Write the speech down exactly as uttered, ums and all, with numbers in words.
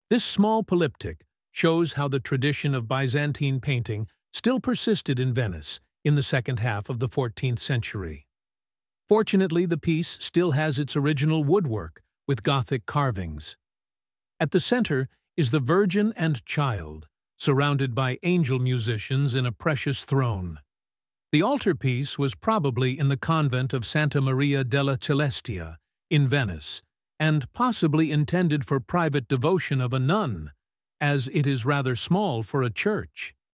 This small polyptych shows how the tradition of Byzantine painting still persisted in Venice in the second half of the fourteenth century. Fortunately, the piece still has its original woodwork with Gothic carvings. At the center is the Virgin and Child, surrounded by angel musicians in a precious throne. The altarpiece was probably in the convent of Santa Maria della Celestia in Venice, and possibly intended for private devotion of a nun, as it is rather small for a church.